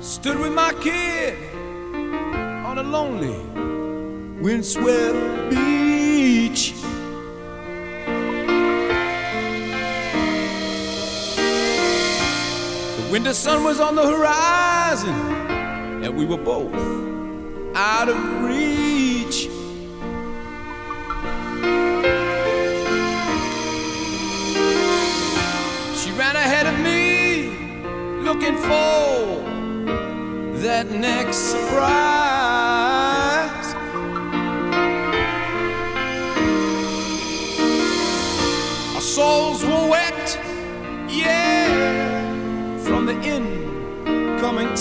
Stood with my kid on a lonely, windswept beach. The winter sun was on the horizon, and we were both out of reach. She ran ahead of me, looking for that next surprise. Our souls were wet, yeah, from the end